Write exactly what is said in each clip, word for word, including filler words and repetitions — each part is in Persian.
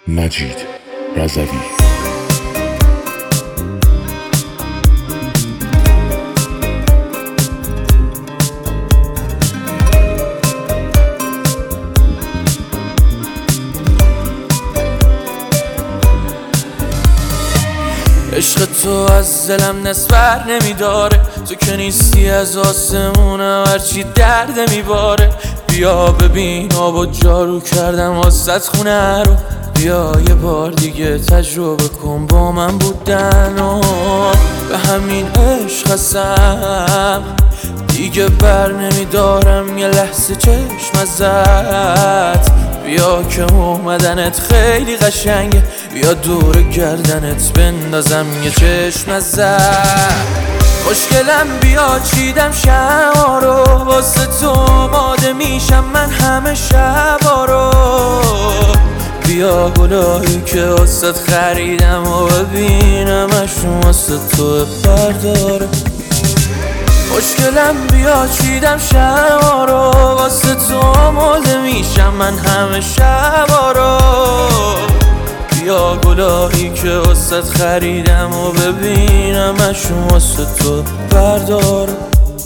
مجید رضوی. عشق تو از دلم نسبر نمیداره، تو که نیستی از آسمونم هرچی درد میباره. بیا ببین آب و جارو کردم واسط خونه رو، بیا یه بار دیگه تجربه کن با من بودن و به همین عشق هستم دیگه بر نمیدارم یه لحظه چشم ازت. بیا که اومدنت خیلی قشنگه، بیا دور گردنت بندازم یه چشم ازت. خوشگلم بیا چیدم شما رو، واسه تو آماده میشم من همه شبا رو. بیا گلایی که واسه خریدم و ببینمشون واسه تو برداره. خوشگلم بیا چیدم شما رو، واسه تو آماده میشم من همه شبا رو. بیا گلایی که واسه خریدم و ببینمشون واسه تو برداره.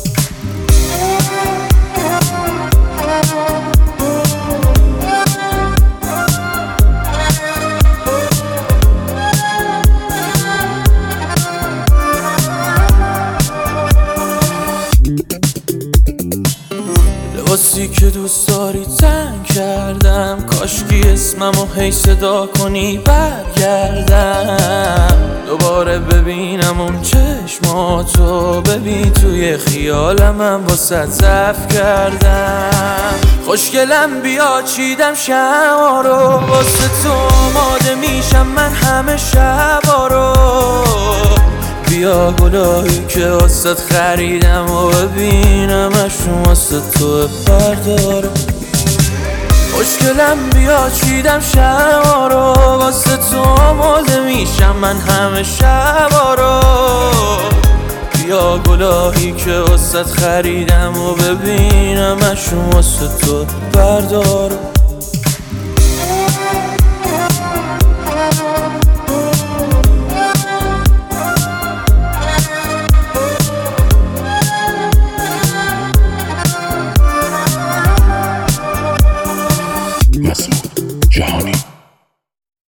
لباسی که دوست داری تن کردم، کاشکی اسممو هی صدا کنی برگردم. دوباره ببینم اون چشماتو، ببین توی خیالم من باست ضعف کردم. خوشگلم بیا چیدم شما رو، واسه تو آماده میشم من همه شبا رو. بیا گلایی که واسه خریدم و ببینمشون واسه تو برداره. خوشگلم بیا چیدم شما رو، واسه تو آماده میشم من همه شبا رو. بیا گلایی که واسه خریدم و ببینمشون واسه تو برداره.